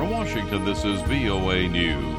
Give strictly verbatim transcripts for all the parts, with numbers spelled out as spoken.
From Washington, this is V O A News.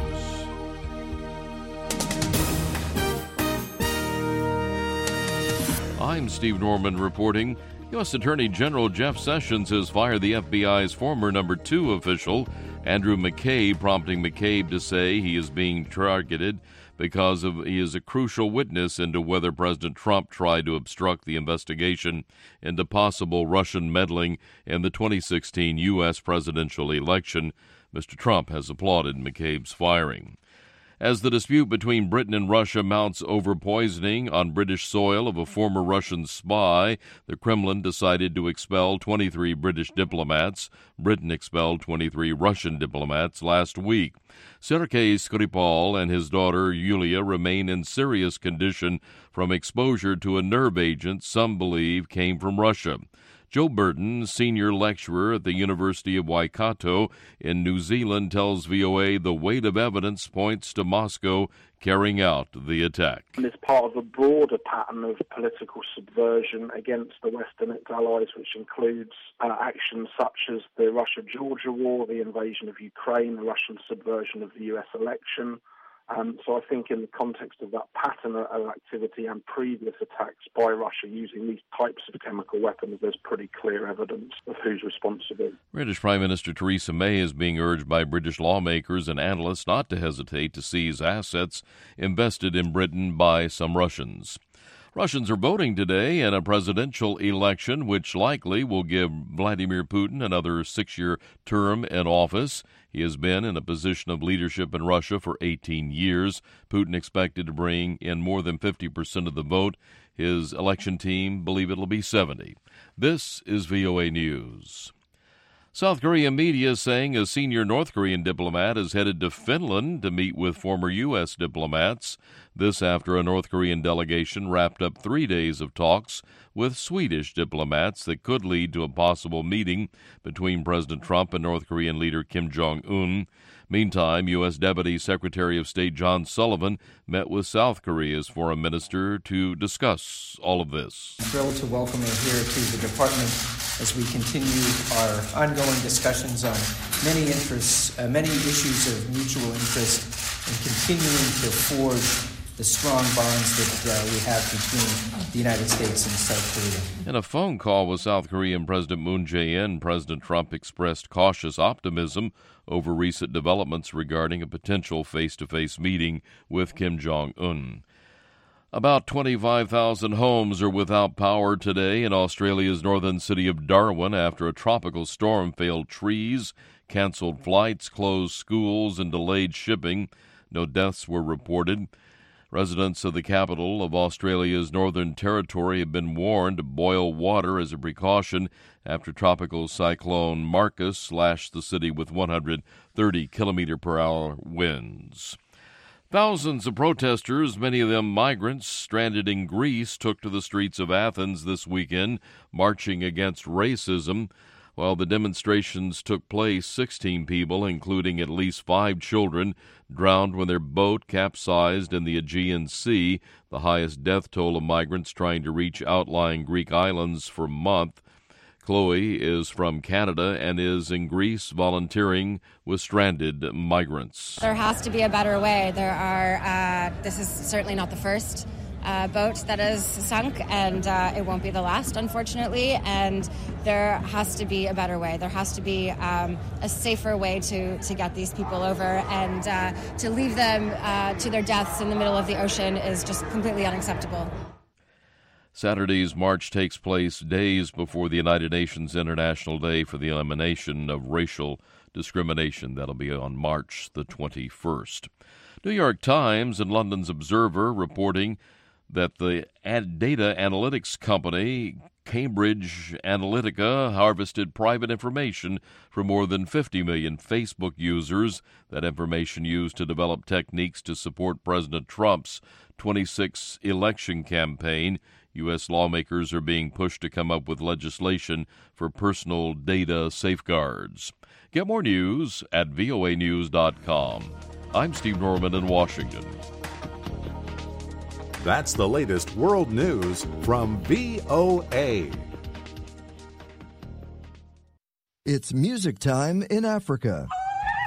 I'm Steve Norman reporting. U S Attorney General Jeff Sessions has fired the F B I's former number two official, Andrew McCabe, prompting McCabe to say he is being targeted because of he is a crucial witness into whether President Trump tried to obstruct the investigation into possible Russian meddling in the twenty sixteen U S presidential election. Mister Trump has applauded McCabe's firing. As the dispute between Britain and Russia mounts over poisoning on British soil of a former Russian spy, the Kremlin decided to expel twenty-three British diplomats. Britain expelled twenty-three Russian diplomats last week. Sergei Skripal and his daughter Yulia remain in serious condition from exposure to a nerve agent some believe came from Russia. Joe Burton, senior lecturer at the University of Waikato in New Zealand, tells V O A the weight of evidence points to Moscow carrying out the attack. And it's part of a broader pattern of political subversion against the West and its allies, which includes uh, actions such as the Russia-Georgia war, the invasion of Ukraine, the Russian subversion of the U S election. Um, so I think in the context of that pattern of activity and previous attacks by Russia using these types of chemical weapons, there's pretty clear evidence of who's responsible. British Prime Minister Theresa May is being urged by British lawmakers and analysts not to hesitate to seize assets invested in Britain by some Russians. Russians are voting today in a presidential election which likely will give Vladimir Putin another six-year term in office. He has been in a position of leadership in Russia for eighteen years. Putin expected to bring in more than fifty percent of the vote. His election team believe it'll be seventy. This is V O A News. South Korean media is saying a senior North Korean diplomat is headed to Finland to meet with former U S diplomats. This after a North Korean delegation wrapped up three days of talks with Swedish diplomats that could lead to a possible meeting between President Trump and North Korean leader Kim Jong-un. Meantime, U S Deputy Secretary of State John Sullivan met with South Korea's foreign minister to discuss all of this. I'm thrilled to welcome you here to the department as we continue our ongoing discussions on many interests, uh, many issues of mutual interest, and continuing to forge the strong bonds that uh, we have between the United States and South Korea. In a phone call with South Korean President Moon Jae-in, President Trump expressed cautious optimism over recent developments regarding a potential face-to-face meeting with Kim Jong-un. About twenty-five thousand homes are without power today in Australia's northern city of Darwin after a tropical storm felled trees, canceled flights, closed schools, and delayed shipping. No deaths were reported. Residents of the capital of Australia's Northern Territory have been warned to boil water as a precaution after tropical cyclone Marcus slashed the city with one hundred thirty kilometer per hour winds. Thousands of protesters, many of them migrants stranded in Greece, took to the streets of Athens this weekend, marching against racism. While the demonstrations took place, sixteen people, including at least five children, drowned when their boat capsized in the Aegean Sea, the highest death toll of migrants trying to reach outlying Greek islands for a month. Chloe is from Canada and is in Greece volunteering with stranded migrants. There has to be a better way. There are, uh, this is certainly not the first uh, boat that is sunk, and uh, it won't be the last, unfortunately, and there has to be a better way. There has to be um, a safer way to, to get these people over, and uh, to leave them uh, to their deaths in the middle of the ocean is just completely unacceptable. Saturday's march takes place days before the United Nations International Day for the Elimination of Racial Discrimination. That'll be on March the twenty-first. New York Times and London's Observer reporting that the ad data analytics company Cambridge Analytica harvested private information from more than fifty million Facebook users. That information used to develop techniques to support President Trump's twenty-six election campaign. U S lawmakers are being pushed to come up with legislation for personal data safeguards. Get more news at V O A news dot com. I'm Steve Norman in Washington. That's the latest world news from V O A. It's music time in Africa.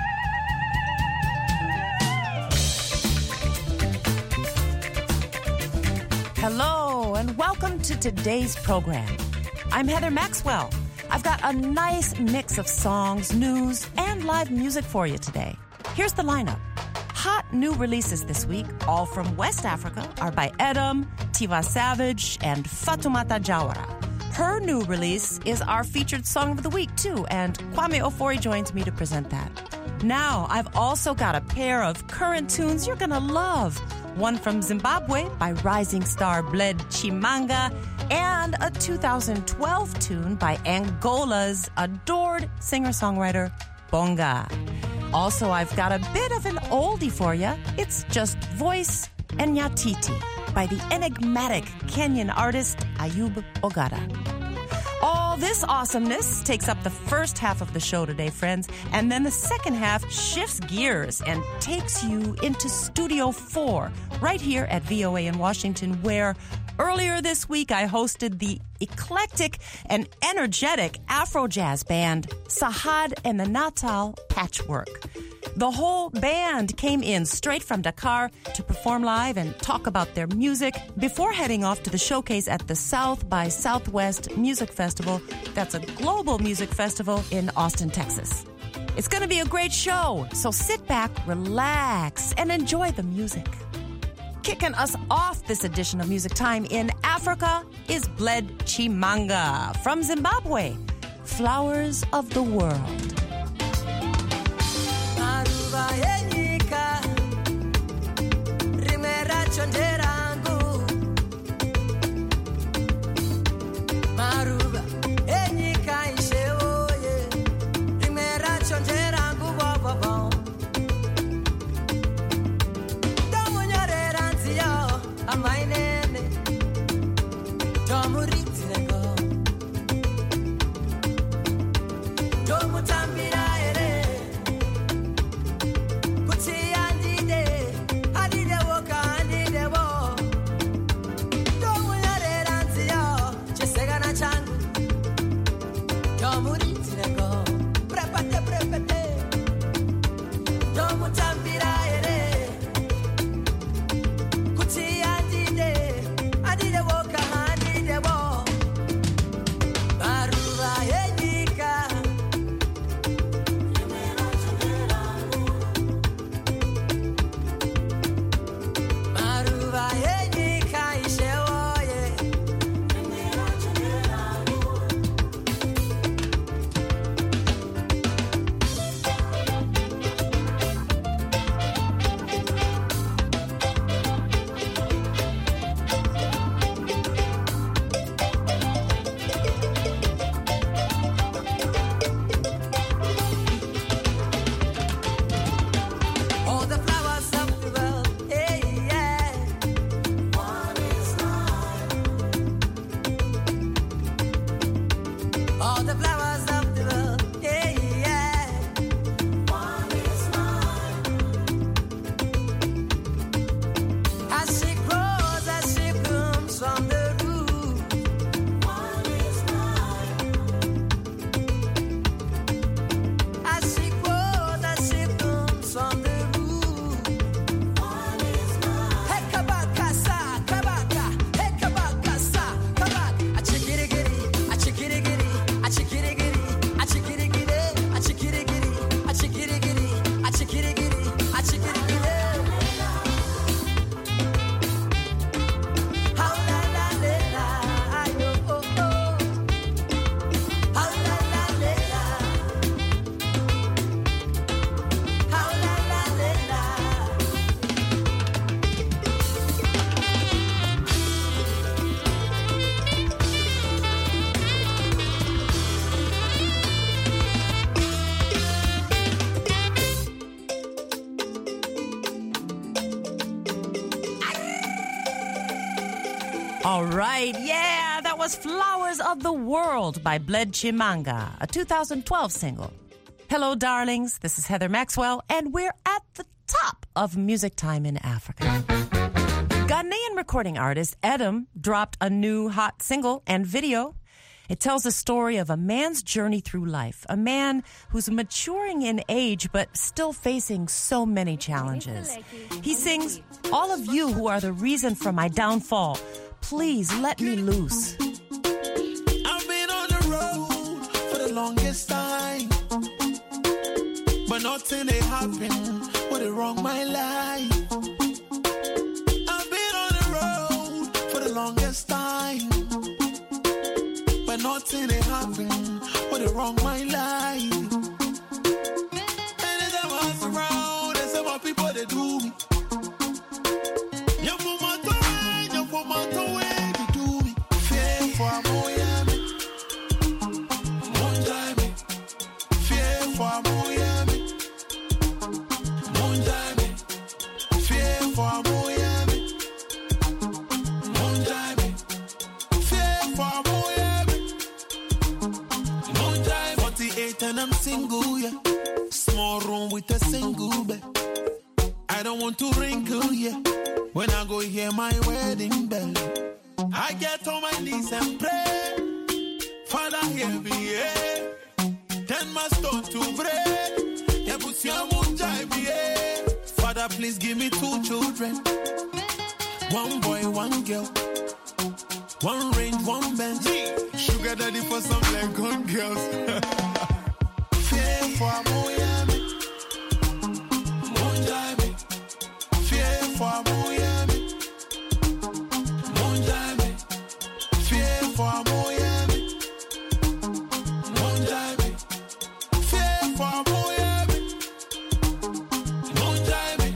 to today's program. I'm Heather Maxwell. I've got a nice mix of songs, news, and live music for you today. Here's the lineup. Hot new releases this week, all from West Africa, are by Edom, Tiwa Savage, and Fatoumata Jawara. Her new release is our featured song of the week, too, and Kwame Ofori joins me to present that. Now, I've also got a pair of current tunes you're gonna love. One from Zimbabwe by rising star Bled Chimanga, and a two thousand twelve tune by Angola's adored singer-songwriter Bonga. Also, I've got a bit of an oldie for you. It's just Voice and Nyatiti by the enigmatic Kenyan artist Ayub Ogada. All this awesomeness takes up the first half of the show today, friends, and then the second half shifts gears and takes you into Studio four, right here at V O A in Washington, where earlier this week I hosted the eclectic and energetic Afro-jazz band Sahad and the Natal Patchwork. The whole band came in straight from Dakar to perform live and talk about their music before heading off to the showcase at the South by Southwest Music Festival. That's a global music festival in Austin, Texas. It's going to be a great show, so sit back, relax, and enjoy the music. Kicking us off this edition of Music Time in Africa is Bled Chimanga from Zimbabwe, Flowers of the World. Maruva enyika rimera chonderangu Maruva enyika ishewoye rimera chonderangu bobobo Domunyorera nziyo amainene Domuritzego Domutambira ere All right, yeah, that was Flowers of the World by Bled Chimanga, a two thousand twelve single. Hello, darlings. This is Heather Maxwell, and we're at the top of Music Time in Africa. Ghanaian recording artist Edom dropped a new hot single and video. It tells the story of a man's journey through life, a man who's maturing in age but still facing so many challenges. He sings, "All of you who are the reason for my downfall, Please let me loose. I've been on the road for the longest time, but nothing they happen with it wrong my life. I've been on the road for the longest time, but nothing they happen with it wrong my life. And as I was around, and some people they do me. You put my toe, you put my toe, they do me. Fear for a moya me, monjai me. Fear for a moya me, monjai me. Fear for a moya me, monjai me. Fear for a moya me, monjai me. forty-eight and I'm single, yeah. Small room with a single bed. I don't want to wrinkle, yeah. When I go hear my wedding bell, I get on my knees and pray. Father, hear me, yeah. Ten my stone to break. Yeah, put your moon jive, yeah. Father, please give me two children. One boy, one girl. One range, one bench. Sugar daddy for some Legon girls. Fear for a moya me, monjai me. Fear for a moya me, monjai me. Fear for a moya me, monjai me. Fear for a moya me, monjai me.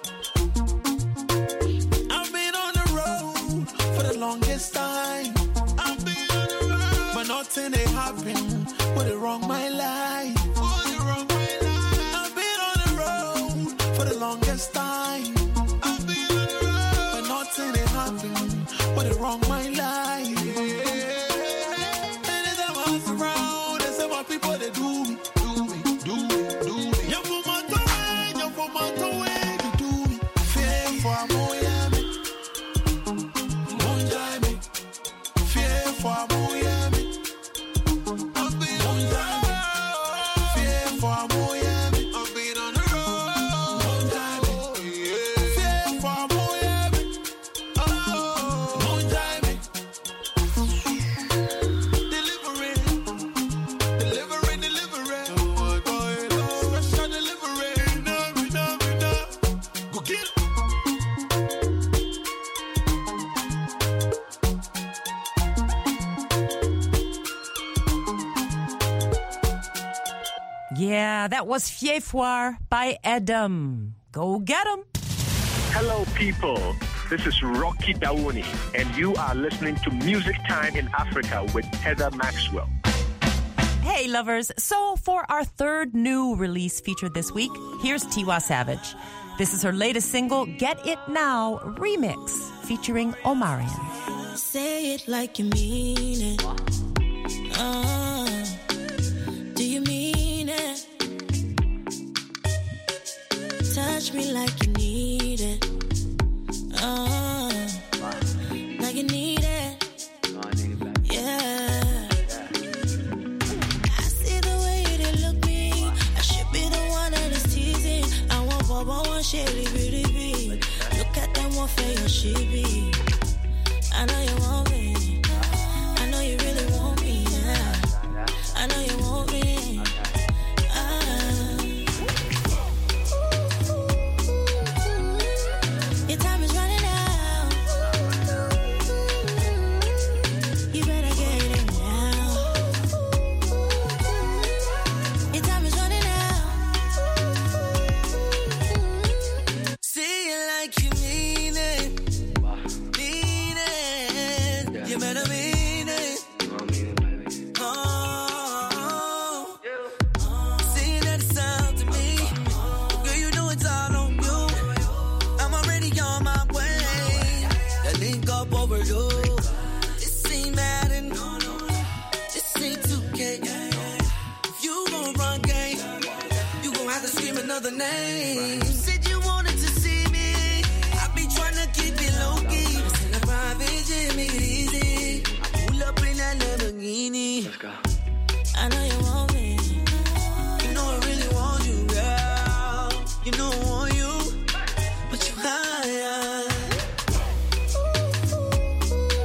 I've been on the road for the longest time. I've been on the road, but nothing they happen with it wrong my life. With it wrong my life. I've been on the road for the longest time. I've been on the road, but nothing they happen with it wrong my life. And as I was around, and some people they do me, do me, do me, do me. You put my toe, you put my toe, they do me. Fear for a moya me, monjai me. Fear for a moya me. I've been on the road. Fear for a moya me. I've been on the road. Monjai me. Fear for a moya me. Oh, monjai me. Delivery, delivery, delivery. Oh my God, oh, special delivery. No, no, no. Go get it. Yeah, that was Fiefwar by Adam. Go get 'em. Hello, people. This is Rocky Dauni, and you are listening to Music Time in Africa with Heather Maxwell. Hey, lovers. So, for our third new release featured this week, here's Tiwa Savage. This is her latest single, Get It Now Remix, featuring Omarion. Say it like you mean it. Uh, do you mean it? Touch me like you need it. Uh, like you need it. Yeah. I see the way they look me. I should be the one that is teasing. I want Bobo, one shady, pretty be. Look at them, one for your she be. I know you want me. I know you really want me. Yeah. I know you want me. Ah. Your time is running out. You better get it now. Your time is running out. Say it like you mean it. Mean it. You better mean it. Oh. Saying that it sounds to me. Girl, you know it's all on you. I'm already on my way. That link up overdue. This ain't Madden. This ain't two K. If you gon' run game, you gon' have to scream another name. You said you wanted to see me. I be tryna keep it low key. In a private jet, make it easy. I pull up in that Lamborghini. Let's go. I know you want me. You know I really want you, girl. You know I want you, but you high.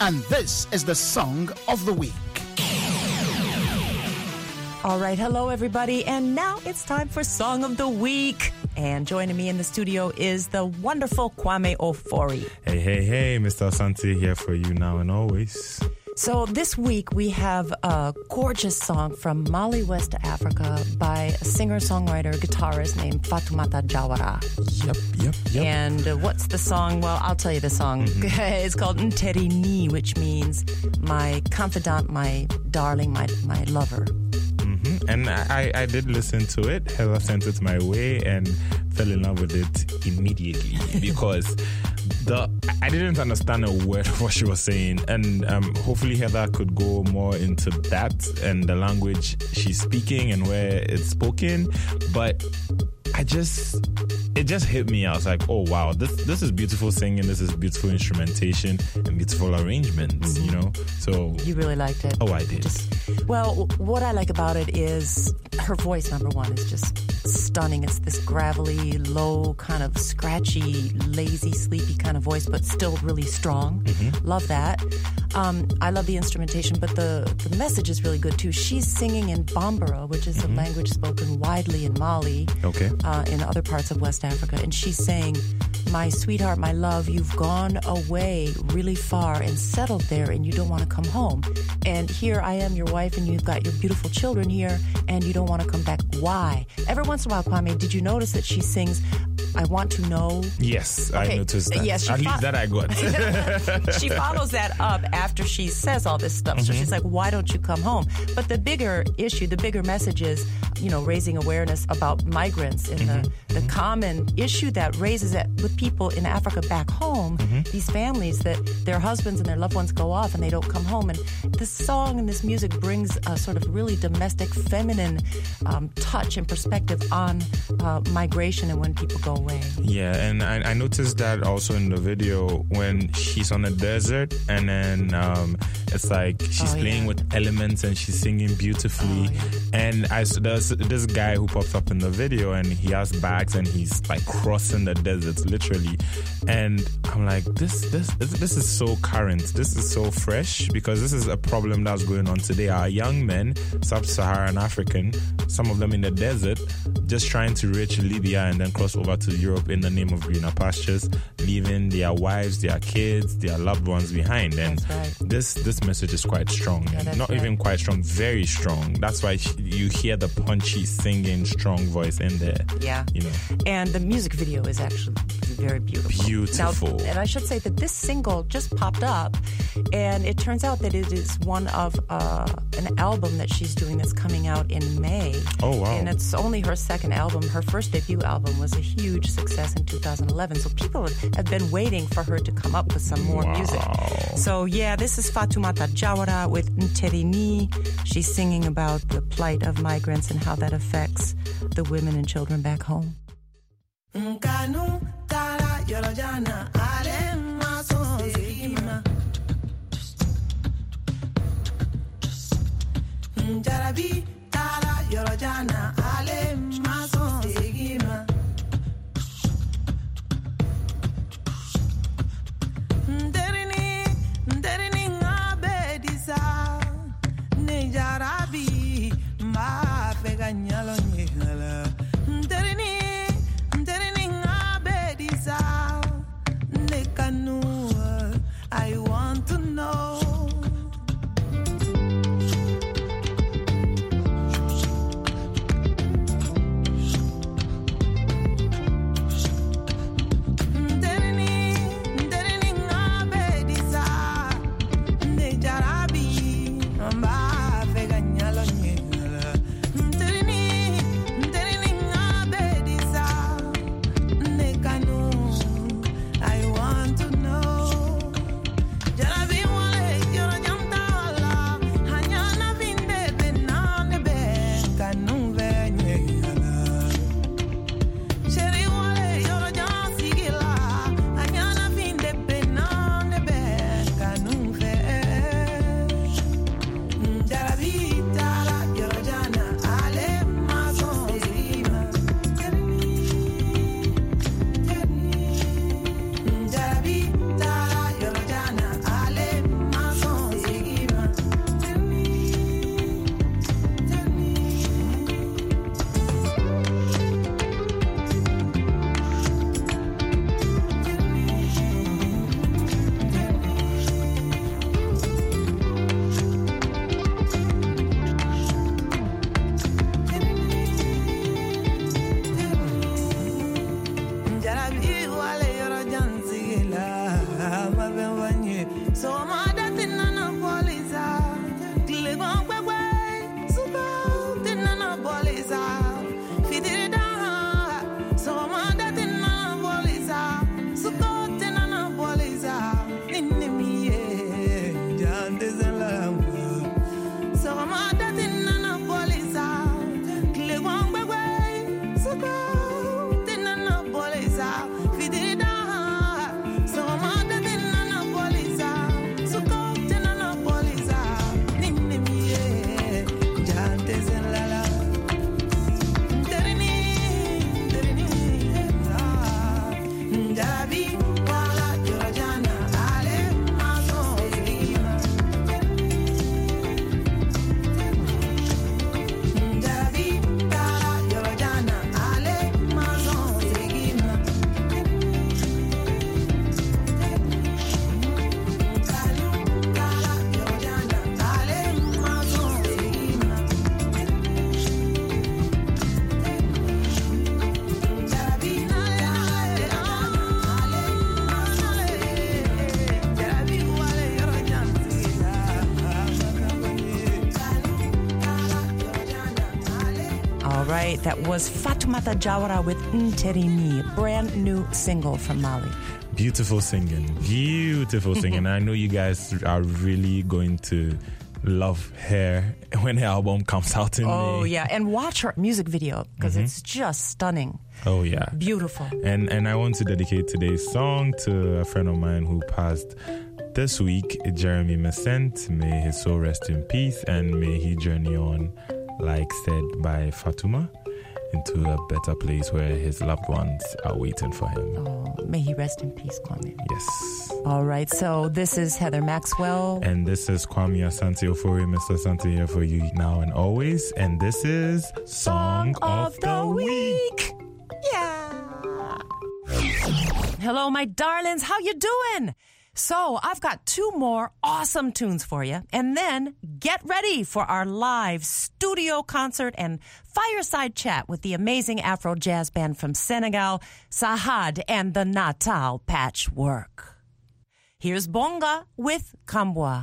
And this is the Song of the Week. All right, hello everybody, and now it's time for Song of the Week. And joining me in the studio is the wonderful Kwame Ofori. Hey, hey, hey, Mister Asante here for you now and always. So this week we have a gorgeous song from Mali, West Africa by a singer-songwriter, guitarist named Fatoumata Diawara. Yep, yep, yep. And uh, what's the song? Well, I'll tell you the song. Mm-hmm. It's called Nterini, which means my confidant, my darling, my, my lover. Mm-hmm. And I, I did listen to it. Heather sent it my way and fell in love with it immediately because the I didn't understand a word of what she was saying, and um, hopefully Heather could go more into that and the language she's speaking and where it's spoken. But I just it just hit me. I was like, oh wow, this this is beautiful singing, this is beautiful instrumentation and beautiful arrangements, mm-hmm. you know. So you really liked it. Oh, I did. Just, well, what I like about it is her voice, number one, is just stunning. It's this gravelly, low, kind of scratchy, lazy, sleepy kind of voice, but still really strong. Mm-hmm. Love that. Um, I love the instrumentation, but the, the message is really good too. She's singing in Bambara, which is mm-hmm. a language spoken widely in Mali, okay. uh, in other parts of West Africa. And she's saying, my sweetheart, my love, you've gone away really far and settled there and you don't want to come home. And here I am, your wife, and you've got your beautiful children here and you don't want to come back. Why? Every once in a while, Kwame, did you notice that she sings, I want to know? Yes, okay. I noticed that. Yes, At fo- least that I got. She follows that up after she says all this stuff. Mm-hmm. So she's like, why don't you come home? But the bigger issue, the bigger message is, you know, raising awareness about migrants and mm-hmm. the, the mm-hmm. common issue that raises it with people in Africa back home, mm-hmm. these families that their husbands and their loved ones go off and they don't come home. And this song and this music brings a sort of really domestic, feminine um, touch and perspective on uh, migration and when people go away. Yeah, and I, I noticed that also in the video when she's on a desert and then um, it's like she's oh, playing yeah. with elements and she's singing beautifully. Oh, yeah. And I, there's this guy who pops up in the video and he has bags and he's like crossing the deserts literally. And I'm like, this, this, this is so current. This is so fresh because this is a problem that's going on today. Our young men, sub-Saharan African, some of them in the desert, just trying to reach Libya and then cross over to Europe in the name of greener pastures, leaving their wives, their kids, their loved ones behind. And right. this this message is quite strong. Yeah, Not right. even quite strong, very strong. That's why you hear the punchy, singing, strong voice in there. Yeah. You know. And the music video is actually very beautiful. Beautiful. Now, and I should say that this single just popped up, and it turns out that it is one of uh, an album that she's doing that's coming out in May. Oh, wow. And it's only her second album. Her first debut album was a huge success in two thousand eleven. So people have been waiting for her to come up with some more wow. music. So yeah, this is Fatoumata Diawara with Nterini. She's singing about the plight of migrants and how that affects the women and children back home. Nkanu tara yorojana ale maso segima Jarabi tara yorojana ale maso segima Nderini nderini ngabedisa ne jarabi ma pega nyalo nyela Nderini I want to know. Ndeni right? That was Fatoumata Jawara with Nterini, brand new single from Mali. Beautiful singing. Beautiful singing. I know you guys are really going to love her when her album comes out in Oh, May. yeah. And watch her music video because Mhm. it's just stunning. Oh, yeah. Beautiful. And and I want to dedicate today's song to a friend of mine who passed this week, Jeremy Messent. May his soul rest in peace, and may he journey on, like said by Fatuma, into a better place where his loved ones are waiting for him. Oh, may he rest in peace, Kwame. Yes. All right, so this is Heather Maxwell. And this is Kwame Asante Ofori, Mister Asante here for you now and always. And this is Song, Song of, of the Week. Yeah. Hello, my darlings. How you doing? So I've got two more awesome tunes for you. And then get ready for our live studio concert and fireside chat with the amazing Afro jazz band from Senegal, Sahad and the Natal Patchwork. Here's Bonga with Kambwa.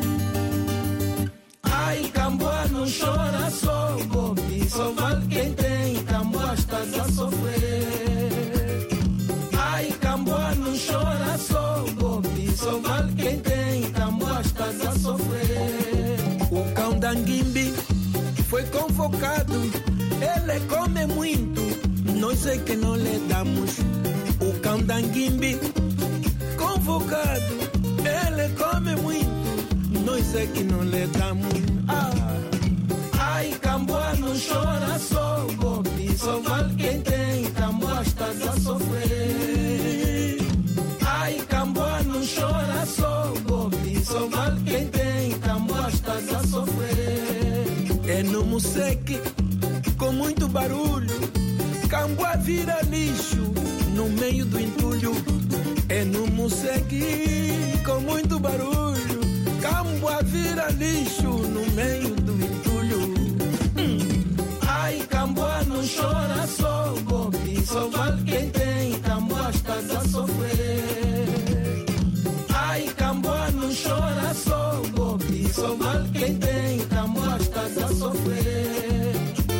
Ai, Kambwa não chora só, Bobi, só vale quem tem, Kambwa estás a sofrer. Ai, Kambwa não chora só, Bobi, só vale quem tem, Kambwa estás a sofrer. O cão da Nguimbi foi convocado, ele come muito, nós é que não lhe damos. O cão da Nguimbi convocado, ele come muito, nós é que não lhe damos. Ah. Ai, Kambwa não chora só, Bobi, só vale quem tem, Kambwa estás a sofrer. Ai, Kambwa não chora só, Bobi, só vale quem tem, Kambwa estás a sofrer. É no Museque, com muito barulho, Kambwa vira lixo no meio do entulho. É no Museque, com muito barulho, Kambwa vira lixo no meio do entulho. Hum. Ai, Kambwa não chora só, Bobi, só vale quem tem, Kambwa estás a sofrer. Ai, Kambwa não chora só, Bobi, só vale quem tem, Kambwa estás a sofrer.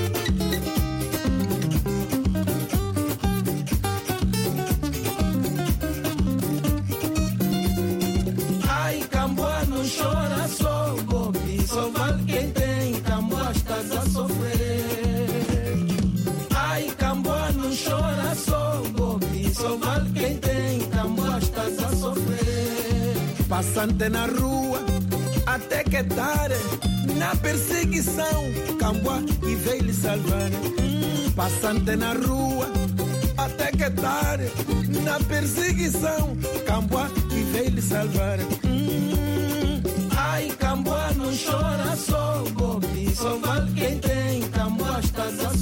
Ai, Kambwa não chora só, Bobi, só vale quem tem, Kambwa estás a sofrer. Ai, Kambwa não chora só, Bobi, só vale quem tem, Kambwa estás a sofrer. Passante na rua, até que tarde, na perseguição, Kambwa e veio lhe salvar. Hum, passante na rua, até que tarde, na perseguição, Kambwa e veio lhe salvar. Hum, ai, Kambwa não chora só, Bobi, só vale quem tem, Kambwa estás a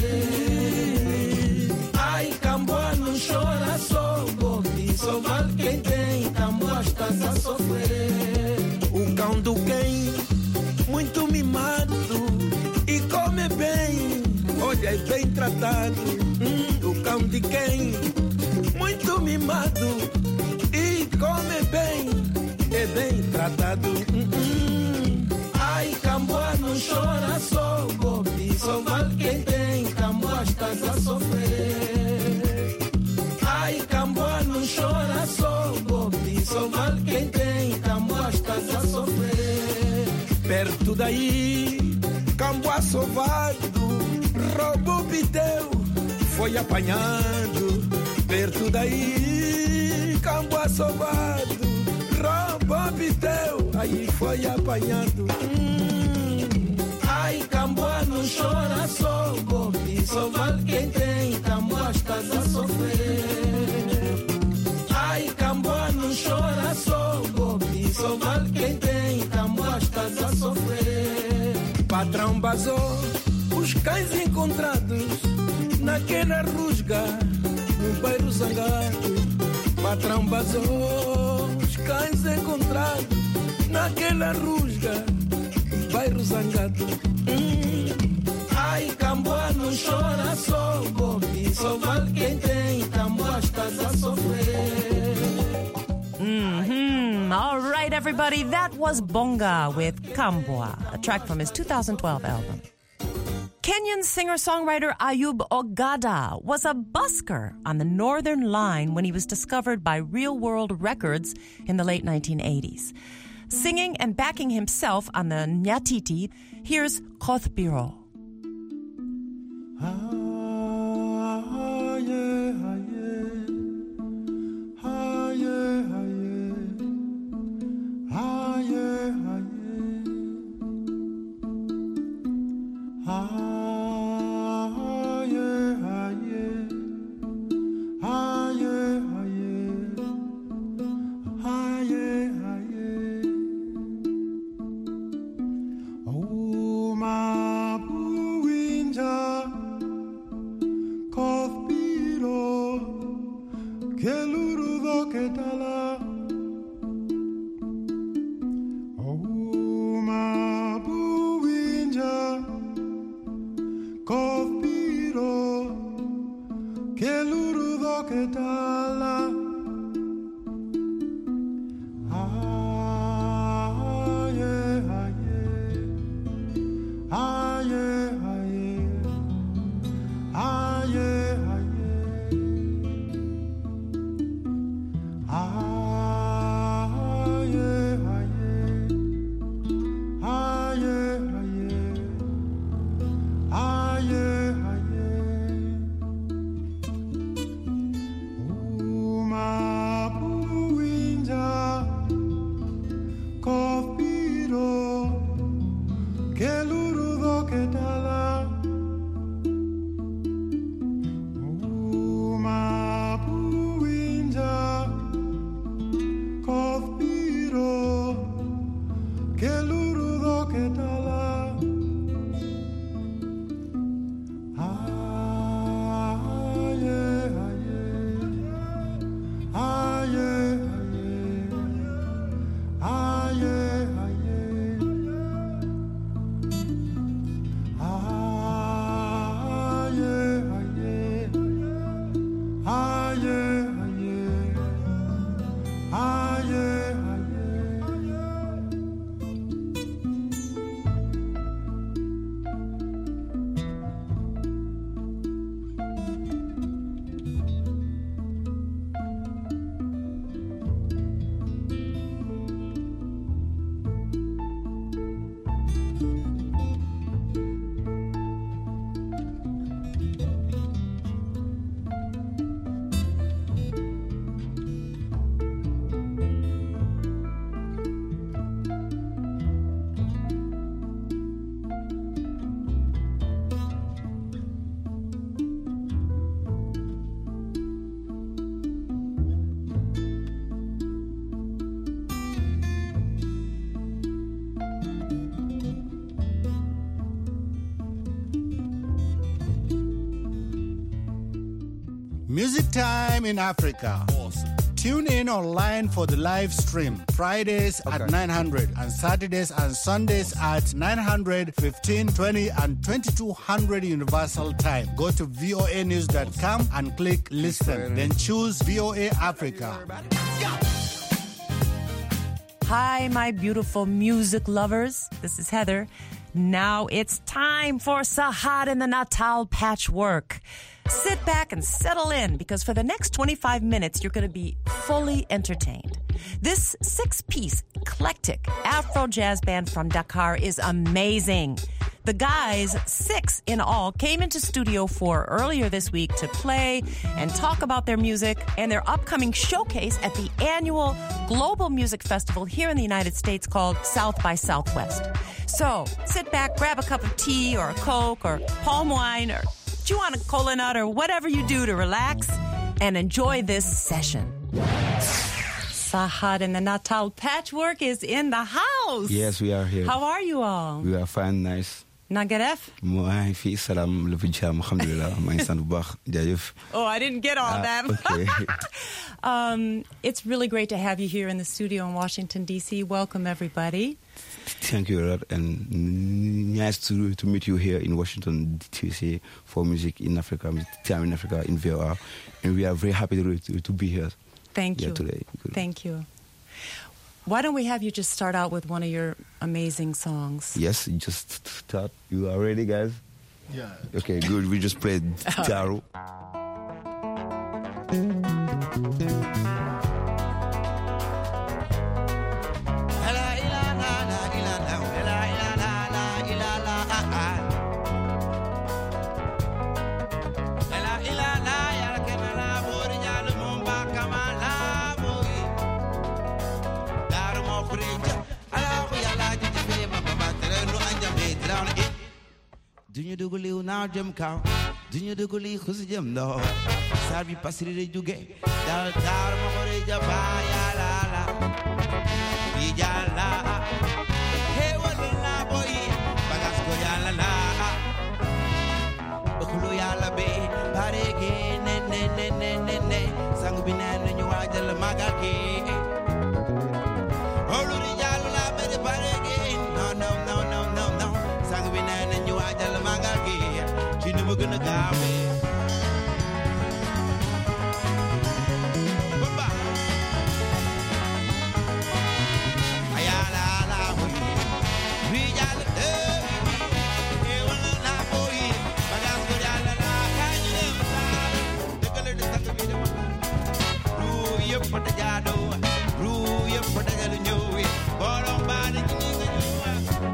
sofrer. Ai, Kambwa não chora só, Bobi, só vale quem tem, Kambwa estás a sofrer. O cão do quem, muito mimado, e come bem, olha, é bem tratado. Hum, o cão de quem, muito mimado, e come bem, é bem tratado. Hum, hum. Ai, Kambwa não chora só, Bobi, só vale quem tem, Kambwa estás a sofrer. Ai, Kambwa não chora só, Bobi, só vale quem tem, Kambwa estás a sofrer. Perto daí, Kambwa sovado, roubou piteu, foi apanhado. Perto daí, Kambwa sovado, roubou piteu, aí foi apanhado. Hum. Ai, Kambwa não chora só, Bobi, só vale quem tem, Kambwa estás a sofrer. Ai, Kambwa não chora só, Bobi, só vale quem tem, Kambwa estás a sofrer. Patrão basou os cães encontrados naquela rusga no bairro Zangado. Patrão basou os cães encontrados naquela rusga no bairro Zangado. Hum. Ai, Kambwa não chora só, Bobi, só vale quem tem, Kambwa estás a sofrer. Mm-hmm. All right, everybody, that was Bonga with Kambwa, a track from his two thousand twelve album. Kenyan singer-songwriter Ayub Ogada was a busker on the Northern Line when he was discovered by Real World Records in the late nineteen eighties. Singing and backing himself on the Nyatiti, here's Koth Biro. Music Time in Africa. Awesome. Tune in online for the live stream. Fridays okay. at nine hundred and Saturdays and Sundays at nine hundred, fifteen, twenty and twenty-two hundred Universal Time. Go to V O A news dot com and click listen. Then choose V O A Africa. Hi, my beautiful music lovers. This is Heather. Now it's time for Sahad and the Natal Patchwork. Sit back and settle in because for the next twenty-five minutes, you're going to be fully entertained. This six-piece, eclectic Afro jazz band from Dakar is amazing. The guys, six in all, came into Studio four earlier this week to play and talk about their music and their upcoming showcase at the annual Global Music Festival here in the United States called South by Southwest. So sit back, grab a cup of tea or a Coke or palm wine or chew on a cola nut or whatever you do to relax and enjoy this session. Sahad and the Natal Patchwork is in the house. Yes, we are here. How are you all? We are fine, nice. Nagaref? Moi, fi salam lefijam, alhamdulillah. My son Bach, Jayuf. Oh, I didn't get all uh, that. Okay. um, it's really great to have you here in the studio in Washington, D C. Welcome, everybody. Thank you, Rod, and nice to to meet you here in Washington, D C, for Music in Africa, Time in Africa in V O R, and we are very happy to to, to be here. Thank you. Today. Thank you. Why don't we have you just start out with one of your amazing songs? Yes, just start. You are ready, guys? Yeah. Okay, good. We just played Taro. Dunya duguli una jam ka dunya duguli khus jam no sabi pasri re juge dal dar mo gore jaba ya la la bi ya la he wala la boy bagas ko ya la la khulu ya la be bare ge ne ne ne ne ne ne sang bi ne ñu wajal magal ki holu ri ya la be bare ge no no no no no no sang bi ne ñu wajal magal ki ci ni mo gëna gaawé baba ayala la boy wi ya la de e wala la boy bagas ko ya la la ka ñu dem sa de de sang bi de ru yep fa da jado ru yep fa da jalo ñëwé borom ba de ci ni nga ñëwa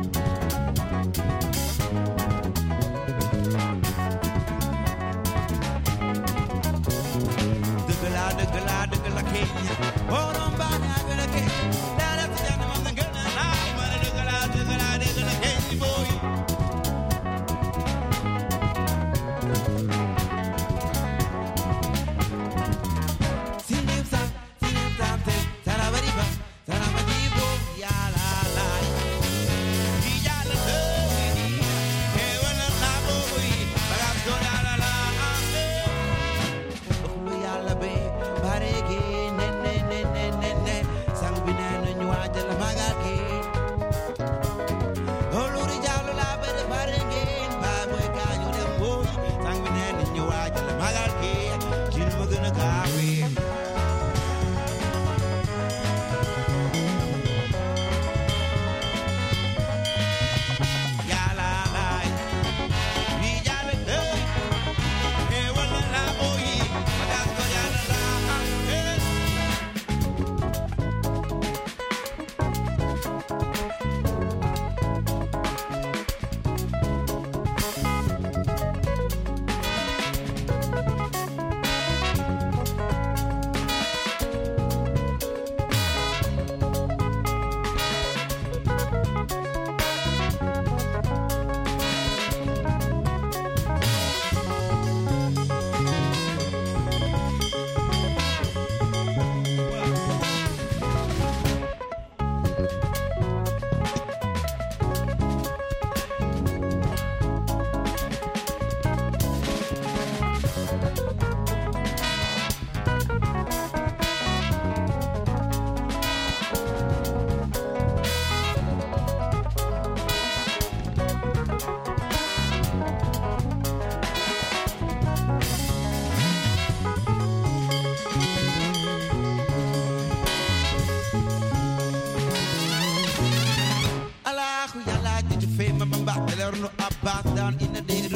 Elerno Abbas down in the day.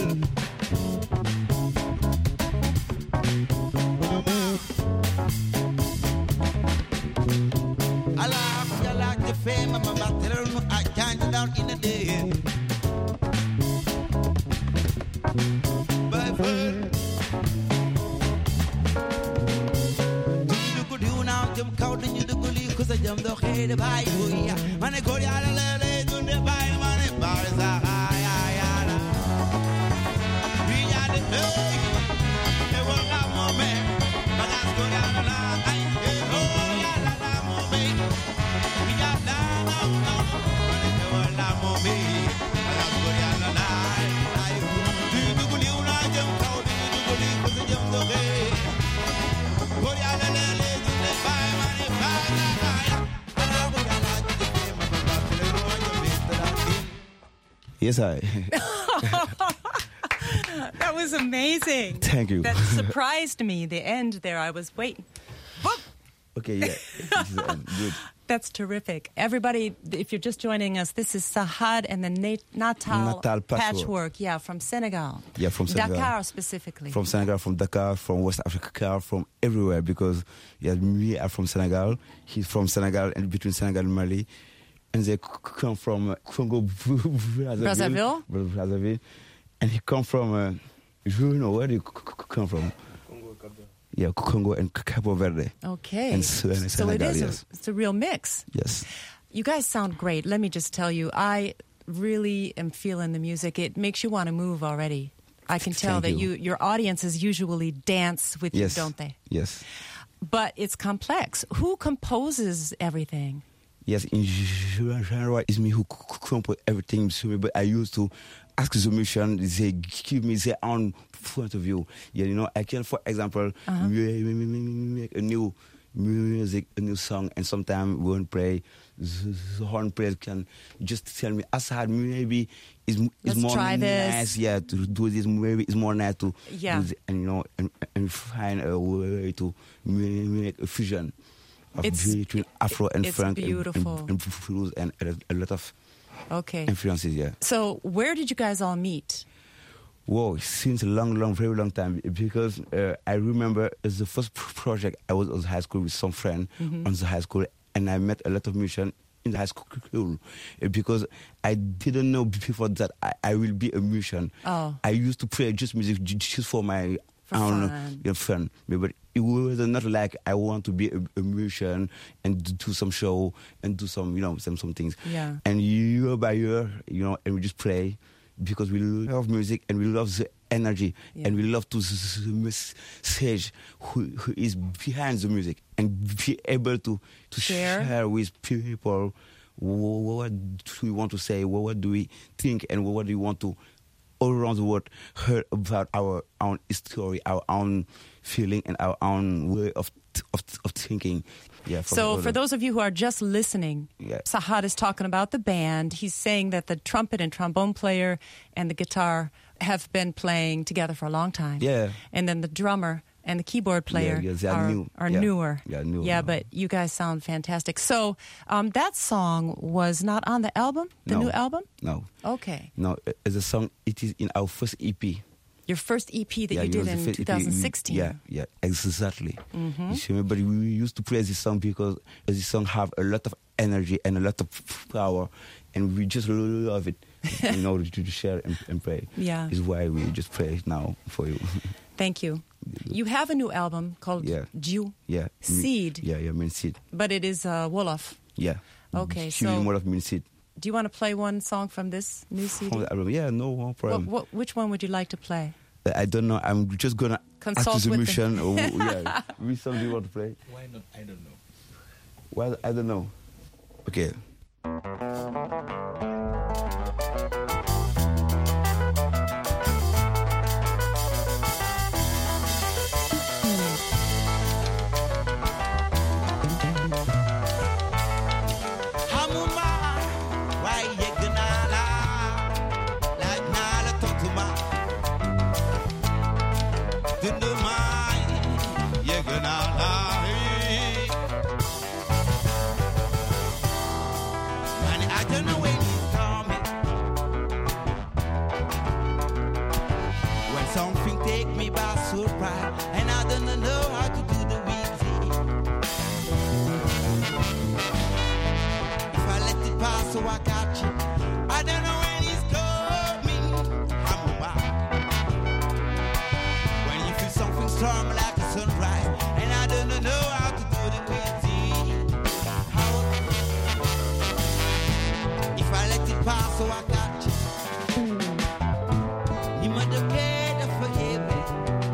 Allah, you like the fame of my Elerno I can't down in the day. But you could do now, Jim Cowden, you do good because I jumped the head of I. Man, I go down a little to the buy money, bars. Yes, I. That was amazing. Thank you. That surprised me. The end there, I was waiting. Boop. Okay, yeah. This is the end. Good. That's terrific. Everybody, if you're just joining us, this is Sahad and the Nat- Natal, Natal Patchwork. Patchwork. Yeah, from Senegal. Yeah, from Senegal. Dakar specifically. From Senegal, from Dakar, from West Africa, from everywhere. Because yeah, we are from Senegal. He's from Senegal, and between Senegal and Mali. And they c- come from uh, Congo, Brazzaville. Brazzaville. And he come from, uh, you know, where do you c- c- come from? Yeah, Congo and Cabo Verde. Okay. And so, and so it is yes. a, it's a real mix. Yes. You guys sound great. Let me just tell you, I really am feeling the music. It makes you want to move already. I can tell Thank that you. you your audiences usually dance with Yes. you, don't they? Yes. But it's complex. Who composes everything? Yes, in general, it's me who compose everything. But I used to ask the musician, they give me their own point of view. Yeah, you know, I can, for example, Uh-huh. make a new music, a new song, and sometimes when play, the horn player can just tell me, Asad, maybe it's, it's Let's more try this. nice, yeah, to do this. Maybe it's more nice to Yeah. do this, and you know, and, and find a way to make a fusion of It's- between Afro and it's funk and, beautiful. and, and blues and a, a lot of Okay. influences. Yeah. So where did you guys all meet? Whoa, since a long, long, very long time. Because uh, I remember as the first p- project, I was on high school with some friend Mhm. on the high school, and I met a lot of musicians in the high school. Uh, Because I didn't know before that I, I will be a musician. Oh. I used to play just music j- just for my For own fun. yeah, fun. But it was not like I want to be a, a musician and d- do some show and do some, you know, some some things. Yeah. And year by year, you know, and we just play because we love music and we love the energy and we love to s- s- message who, who is behind the music and be able to, to Share. share with people wh- what do we want to say, wh- what do we think, and what do we want to all around the world hear about our own story, our own feeling, and our own way of of, of thinking. Yeah. So for those of you who are just listening, Yeah. Sahad is talking about the band. He's saying that the trumpet and trombone player and the guitar have been playing together for a long time. Yeah. And then the drummer and the keyboard player Yeah, yeah, they are are, new. are Yeah. newer. Yeah, newer Yeah, now. but you guys sound fantastic. So um, that song was not on the album, the No. new album? No. Okay. No, as a song, it is in our first E P. Your first E P that Yeah, you it did was the in first E P. twenty sixteen. Yeah, yeah, exactly. Mhm. You see me? But we used to play this song because this song have a lot of energy and a lot of power, and we just love it. You know, to, to share and, and play. Yeah. Is why we just play it now for you. Thank you. You have a new album called Yeah. Jiu, Yeah. Seed. Yeah, yeah, mean seed. but it is uh, Wolof. Yeah. Okay, Huge so more of mean seed. do you want to play one song from this new C D? From the album. Yeah, no, no What, problem. what, which one would you like to play? Uh, I don't know. I'm just gonna Consult ask the with musician. them. or, yeah, which song do you want to play? Why not? I don't know. Well, I don't know. Okay. Hamuma, why you gonna like Nala Tokuma? Didn't mind, you gonna Man, I don't know when he's coming. When something take me by surprise, and I don't know how to do the easy. If I let it pass, so I got you. I don't know when he's coming. I'm about. When you feel something strong like a sunrise, and I don't know how to do the easy. How? If I let it pass, so I got you. You might have cared for heaven.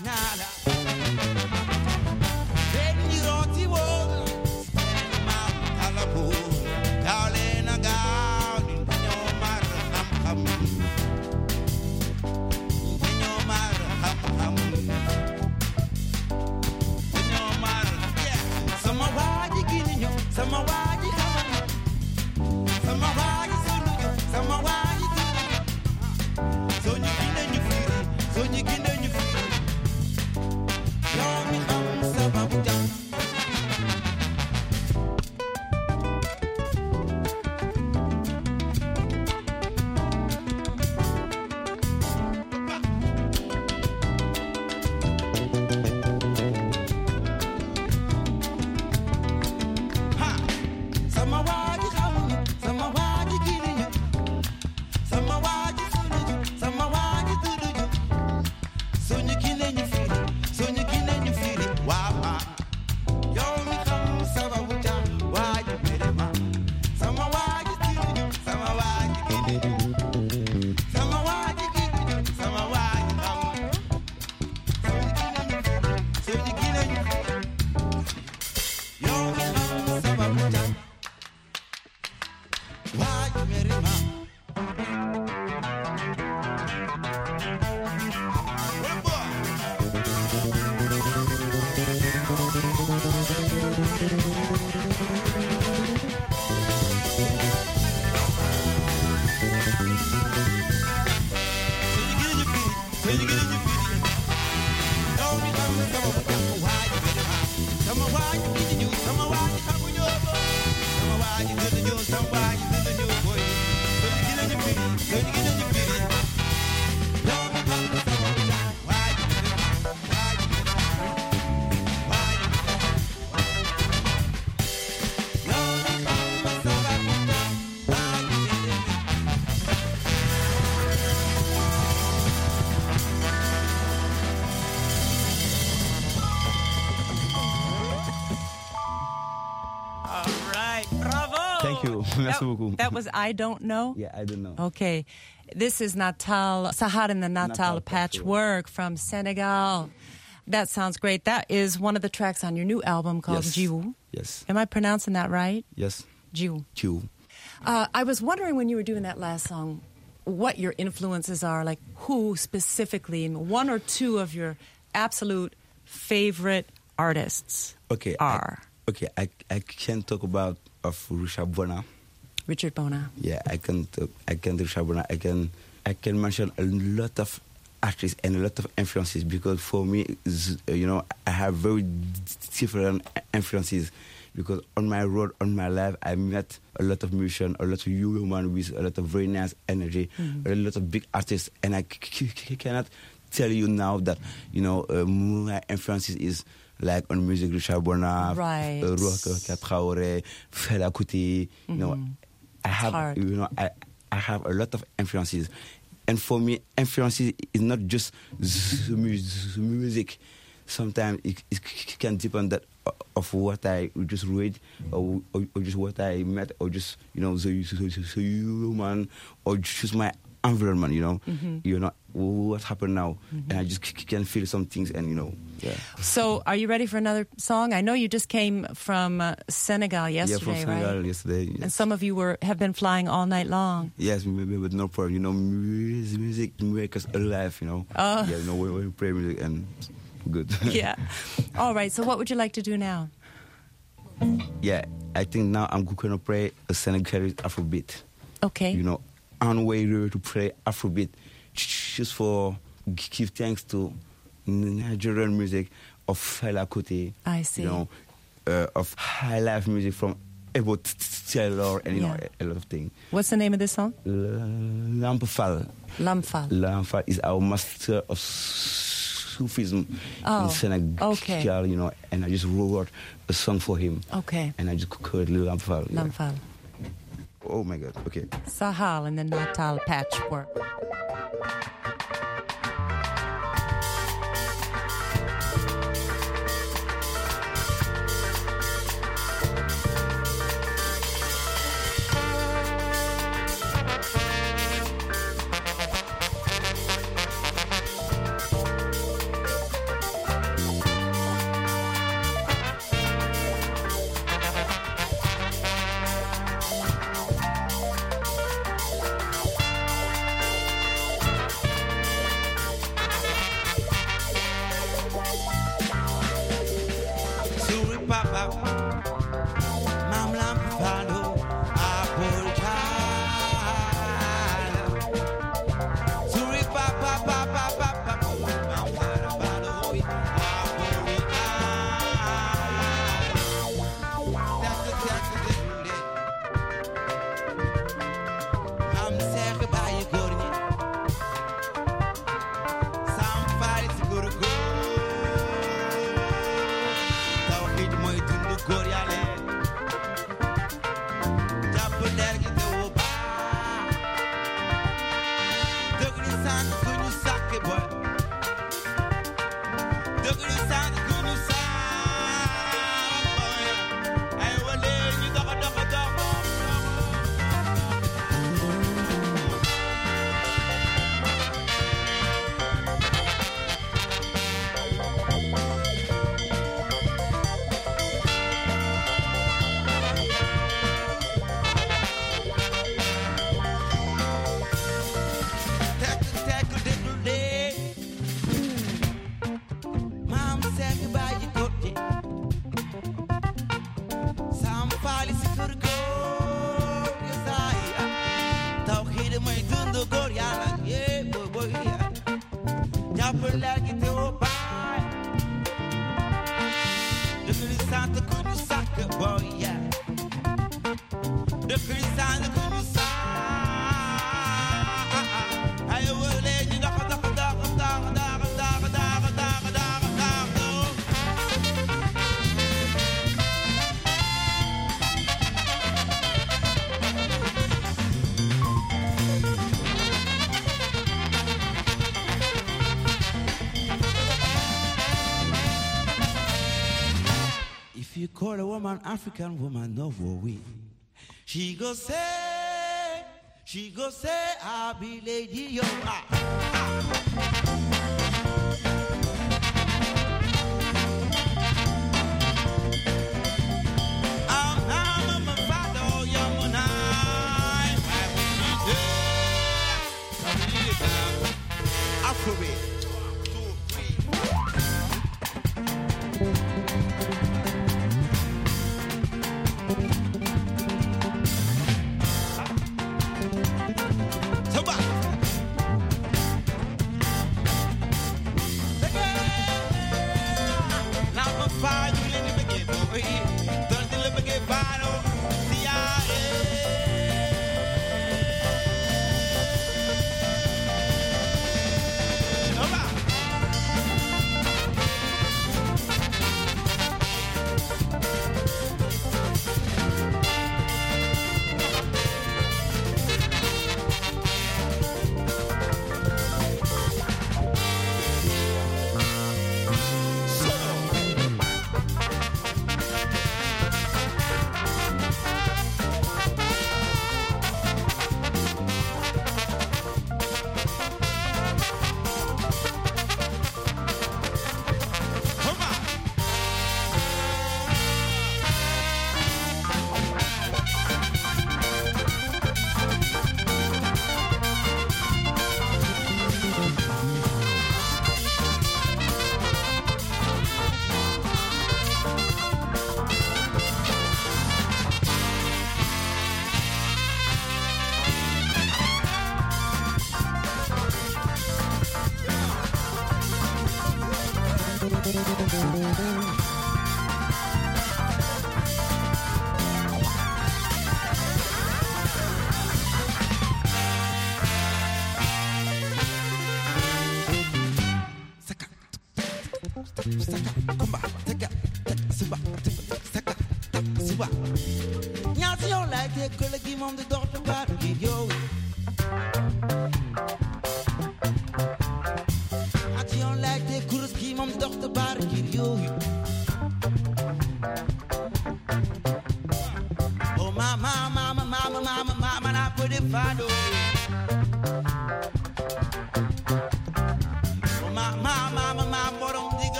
nada. Then you don't see what Mount Alapo, darling, I got in your matter, I'm coming. In your matter, I'm coming. In your matter, yeah. Some of what you getting you, some of what you coming. Some of what you solo you, some of what you do. So you can then you feel it, so you can then you feel it. You're me, I'm so bubble down. Thank you. Merci beaucoup. That was I Don't Know? Yeah, I don't know. Okay. This is Natal, Sahar and the Natal, Natal Patchwork from Senegal. That sounds great. That is one of the tracks on your new album called Yes. Jiwu. Yes. Am I pronouncing that right? Yes. Jiwu. Jiwu. Uh, I was wondering when you were doing that last song, what your influences are, like who specifically, one or two of your absolute favorite artists Okay. are. I, okay, I I can talk about of Richard Bona. Richard Bona. Yeah, I can talk, I can do Richard Bona. I can I can mention a lot of artists and a lot of influences because for me, is, uh, you know, I have very different influences because on my road, on my life, I met a lot of musicians, a lot of human with a lot of very nice energy, Mhm. a lot of big artists, and I c- c- cannot tell you now that, you know, uh, my influences is like on music, Richard Bona, Right. uh, Rock Traoré, Fela Kuti, you know, Mhm. I have, hard. you know, I, I have a lot of influences. And for me, influences is not just the mu- the music. Sometimes it, it can depend that of what I just read or, or, or just what I met or just, you know, the, the, the human or just my environment, you know, Mhm. you know, what happened now. And I just c- can feel some things and, you know, yeah. So, are you ready for another song? I know you just came from uh, Senegal yesterday, yeah, from Senegal right? yesterday. Yes. And some of you were have been flying all night long. Yes, maybe with no problem. You know, music, music makes us alive, you know. Oh. Yeah, you know, we, we play music and good. Yeah. All right. So, what would you like to do now? Yeah, I think now I'm going to play a Senegalese Afrobeat. Okay. You know, on way to play Afrobeat just for give thanks to Nigerian music of Fela Kuti. I see. You know, uh, of high life music from Ebo Taylor and, you know, Yeah. a, a lot of things. What's the name of this song? Lampfal. Lamfal. Lampfal is our master of Sufism Oh, in Senegal, okay. you know, and I just wrote a song for him. Okay. And I just called it Lampfal. yeah. Lamfal. Oh my God, okay. Sahal and the Natal Patchwork. Mam lam palo apple child. Suri pa pa pa pa pa pa. Mam lam palo apple child. That's the that's the I'm saying by you go. Somebody's good to go. Call a woman, African woman, no worry. She go say, she go say, I'll be lady, yo. Ah, ah. Afrobeat.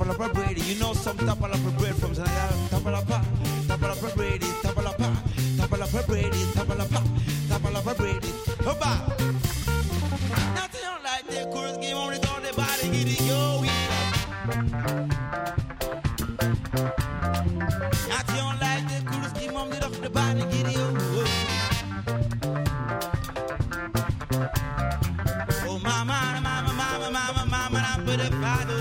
tapalapa bread. You know some tapalapa bread from Senegal. Tapalapa, tapalapa bread, tapalapa, tapalapa bread, tapalapa, tapalapa bread. Hoba. Nothing on like the chorus game on it on the body, get it yo. Nothing on like the chorus game on it off the body, get it yo. Oh mama, mama, mama, mama, mama, I put a father.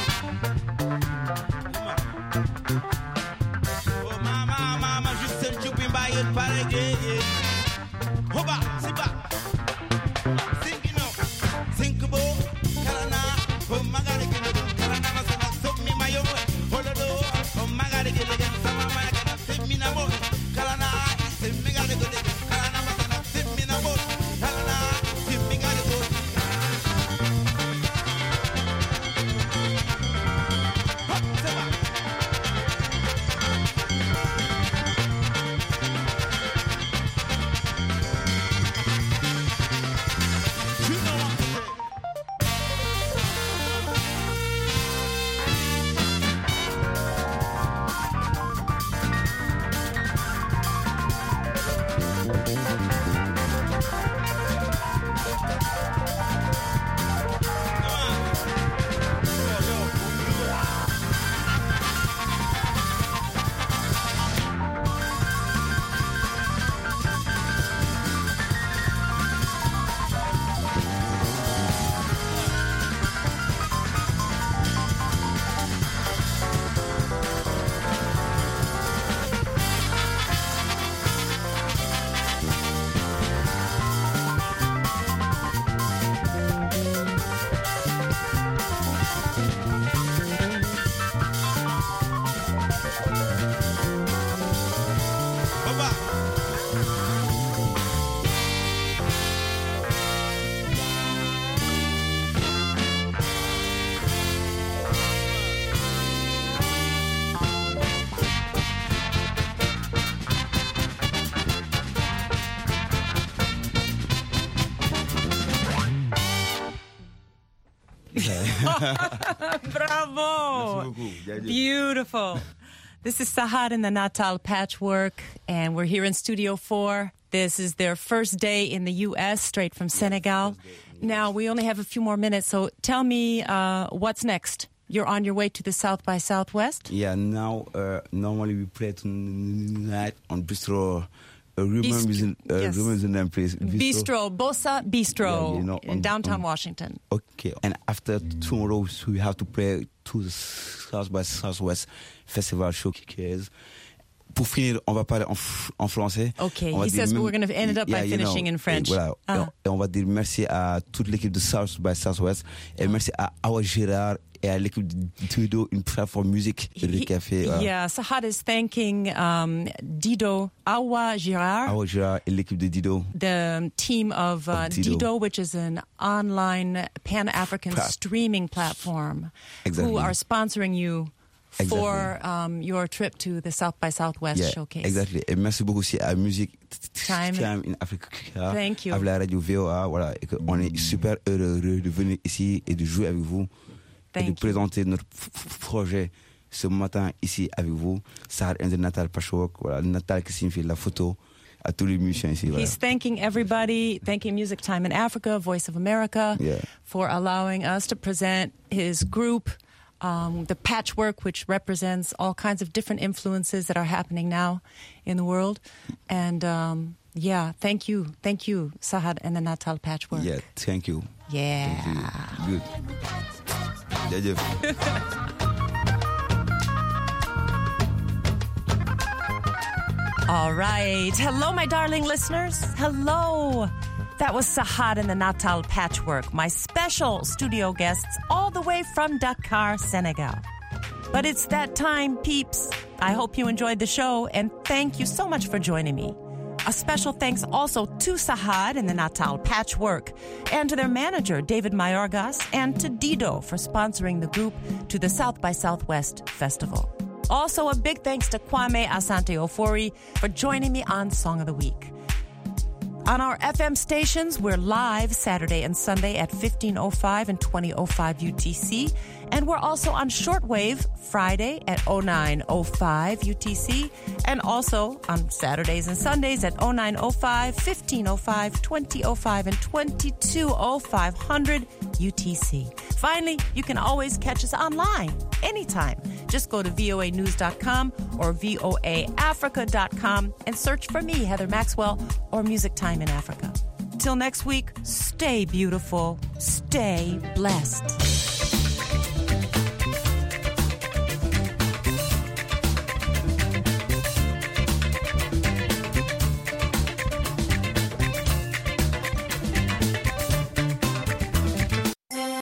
Oh mama, mama, juste le choupin by it, par again. Hoba, siba. Thinking of, think about, Kalana, oh my god, again, Kalana, Masana, soak me my own, hold the door, oh my god, again, again, some of my god, send me no more, Kalana, send me got to go, Kalana, Masana, send me no more, Kalana, send me got to go. Bravo! Beautiful. This is Sahad and the Natal Patchwork, and we're here in Studio four. This is their first day in the U S, straight from Senegal. Now, we only have a few more minutes, so tell me uh, what's next. You're on your way to the South by Southwest? Yeah, now, uh, normally we play tonight on Bistro. Uh, Rumor Bist- is in, uh, yes. Rumor is in that place. Bistro, Bossa Bistro, Yeah, you know, in on- downtown on- Washington. Okay, and after tomorrow, we have to play to the South by Southwest Festival Showcase. Pour finir, on va parler en, f- en français. Okay, On va he dire says même- we're going to end up by Yeah, you know, finishing in French. Et voilà. Ah. Et, on, et on va dire merci à toute l'équipe de South by Southwest. Et merci à Awa Girard et à l'équipe de Dido, une plateforme musique de café. Voilà. Yeah, Sahad is thanking um, Dido, Awa Girard, Awa Girard et l'équipe de Dido. the team of, uh, Of Dido. Dido, which is an online Pan-African Plat- streaming platform, Exactly. who are sponsoring you Exactly. for um, your trip to the South by Southwest Yeah, showcase. exactly. Et merci beaucoup aussi à Music Time. Time in Africa. Thank you. À la radio V O A. Voilà. Et que on est super heureux de venir ici et de jouer avec vous. Thank et de you. présenter notre f- f- projet ce matin ici avec vous. Sahad and the Natal Patchwork. Voilà. Natal qui signifie la photo. À tous les musiciens ici. Voilà. He's thanking everybody, thanking Music Time in Africa, Voice of America, Yeah. for allowing us to present his group, um, the Patchwork, which represents all kinds of different influences that are happening now in the world. And um, yeah, thank you. Thank you, Sahad and the Natal Patchwork. Yeah, thank you. Yeah. Thank you. Good. Jaajëf. All right. Hello, my darling listeners. Hello. That was Sahad and the Natal Patchwork, my special studio guests all the way from Dakar, Senegal. But it's that time, peeps. I hope you enjoyed the show, and thank you so much for joining me. A special thanks also to Sahad and the Natal Patchwork, and to their manager, David Mayorgas, and to Dido for sponsoring the group to the South by Southwest Festival. Also, a big thanks to Kwame Asante Ofori for joining me on Song of the Week. On our F M stations, we're live Saturday and Sunday at fifteen oh five and twenty oh five U T C. And we're also on shortwave Friday at oh nine oh five U T C. And also on Saturdays and Sundays at oh nine oh five, fifteen oh five, twenty oh five, and twenty-two oh five hundred U T C. Finally, you can always catch us online anytime. Just go to V O A news dot com or V O A africa dot com and search for me, Heather Maxwell, or Music Time in Africa. Till next week, stay beautiful, stay blessed.